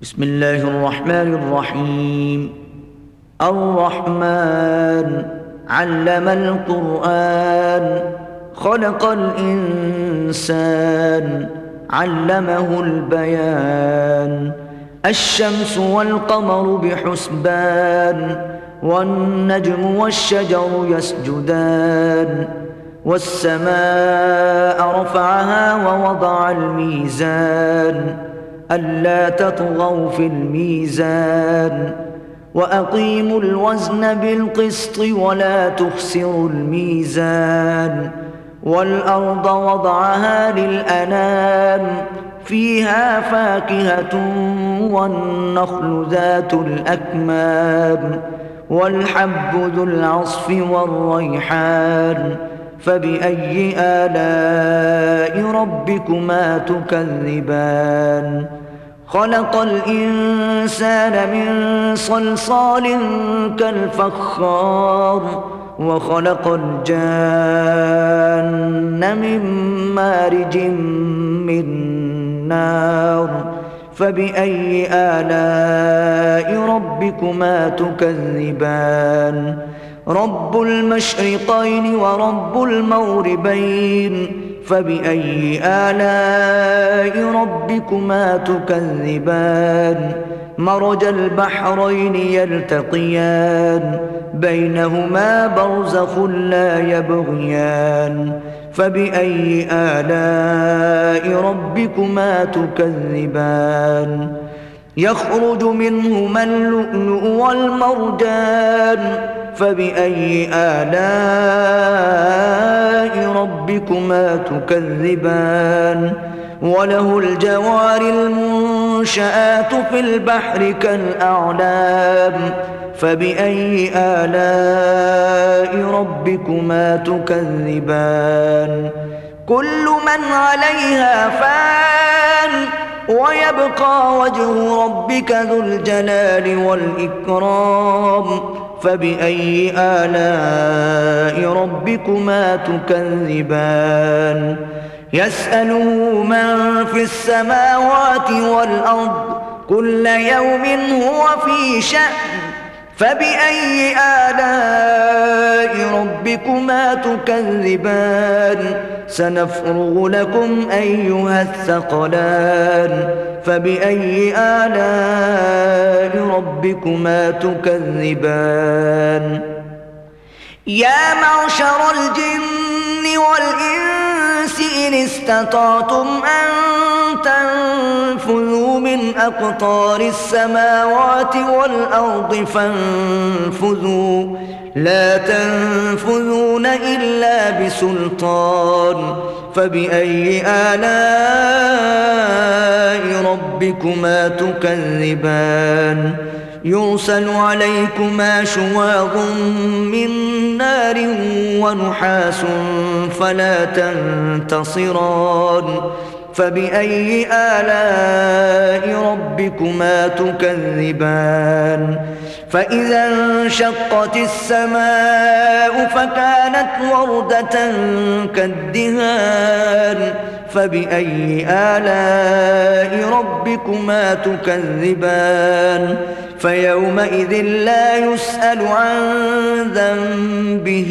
بسم الله الرحمن الرحيم. الرحمن علم القرآن، خلق الإنسان، علمه البيان. الشمس والقمر بحسبان، والنجم والشجر يسجدان. والسماء رفعها ووضع الميزان، ألا تطغوا في الميزان. وأقيموا الوزن بالقسط ولا تخسروا الميزان. والأرض وضعها للأنام، فيها فاكهة والنخل ذات الأكمام، والحب ذو العصف والريحان. فبأي آلاء ربكما تكذبان؟ خلق الإنسان من صلصال كالفخار، وخلق الجان من مارج من نار. فبأي آلاء ربكما تكذبان؟ رب المشرقين ورب المغربين، فبأي آلاء ربكما تكذبان؟ مرج البحرين يلتقيان، بينهما برزخ لا يبغيان. فبأي آلاء ربكما تكذبان؟ يخرج منهما اللؤلؤ والمرجان، فبأي آلاء ربكما تكذبان؟ وله الجوار المنشآت في البحر كالأعلام، فبأي آلاء ربكما تكذبان؟ كل من عليها فان، ويبقى وجه ربك ذو الجلال والإكرام. فبأي آلاء ربكما تكذبان؟ يسأله من في السماوات والأرض، كل يوم هو في شأن. فبأي آلاء ربكما تكذبان؟ سنفرغ لكم أيها الثقلان. فبأي آلاء ربكما تكذبان؟ يا معشر الجن والإنس إن استطعتم أن تنفذوا من أقطار السماوات والأرض فانفذوا، لا تنفذون إلا بسلطان. فبأي آلاء ربكما تكذبان؟ يرسل عليكما شواظ من نار ونحاس فلا تنتصران. فبأي آلاء ربكما تكذبان؟ فإذا انشقت السماء فكانت وردة كالدهان. فبأي آلاء ربكما تكذبان؟ فيومئذ لا يسأل عن ذنبه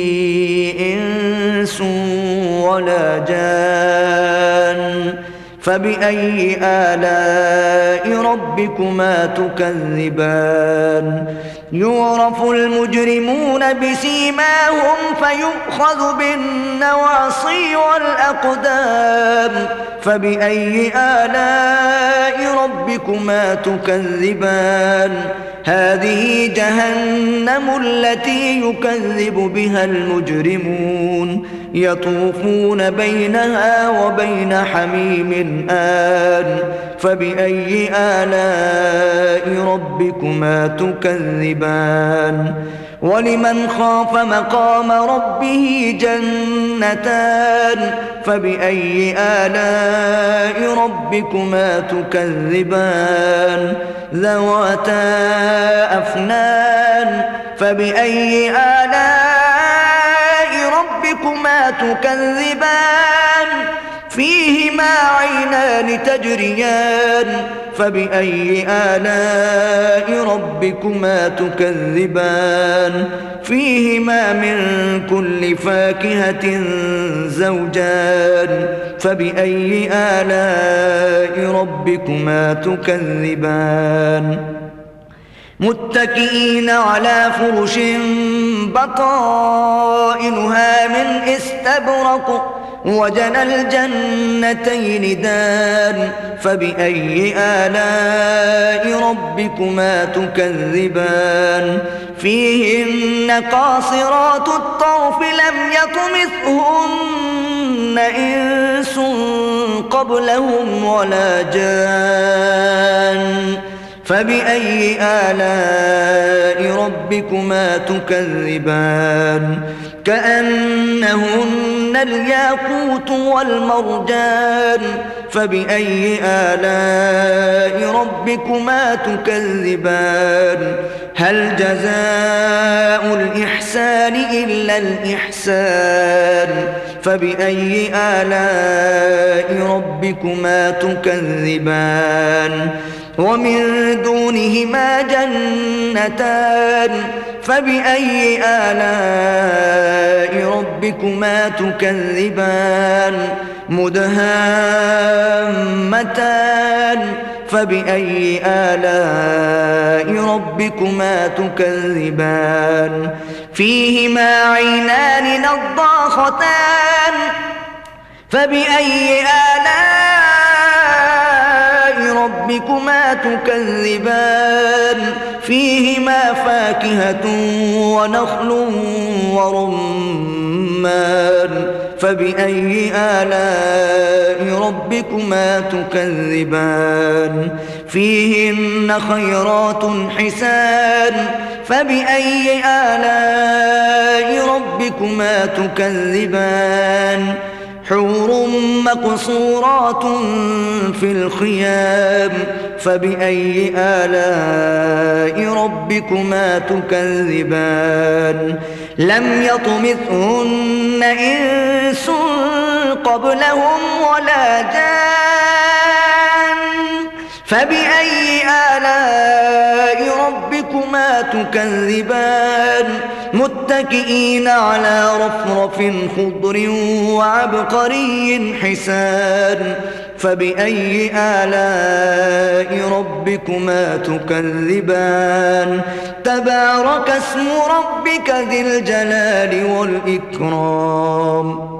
إنس ولا جان. فبأي آلاء ربكما تكذبان؟ يعرف المجرمون بسيماهم فيؤخذ بالنواصي والأقدام. فبأي آلاء ربكما تكذبان؟ هذه جهنم التي يكذب بها المجرمون، يطوفون بينها وبين حميم آن. فبأي آلاء ربكما تكذبان؟ ولمن خاف مقام ربه جنتان. فبأي آلاء ربكما تكذبان؟ ذواتا أفنان. فبأي آلاء ربكما تكذبان؟ فيهما عينان تجريان فبأي آلاء ربكما تكذبان فيهما من كل فاكهة زوجان فبأي آلاء ربكما تكذبان متكئين على فرش بطائنها من استبرق وجنى الجنتين دان فبأي آلاء ربكما تكذبان فيهن قاصرات الطرف لم يطمثهن إنس قبلهم ولا جان فبأي آلاء ربكما تكذبان كأنهن الياقوت والمرجان فبأي آلاء ربكما تكذبان هل جزاء الإحسان إلا الإحسان فبأي آلاء ربكما تكذبان ومن دونهما جنتان فبأي آلاء ربكما تكذبان مدهامتان فبأي آلاء ربكما تكذبان فيهما عينان نضاختان فبأي آلاء ربكما تكذبان فيهما فاكهة ونخل ورمان فبأي آلاء ربكما تكذبان فيهن خيرات حسان فبأي آلاء ربكما تكذبان حور مقصورات في الخيام فبأي آلاء ربكما تكذبان لم يطمثهن إنس قبلهم ولا جان فبأي آلاء ربكما تكذبان متكئين على رفرف خضر وعبقري حسان فبأي آلاء ربكما تكذبان تبارك اسم ربك ذي الجلال والإكرام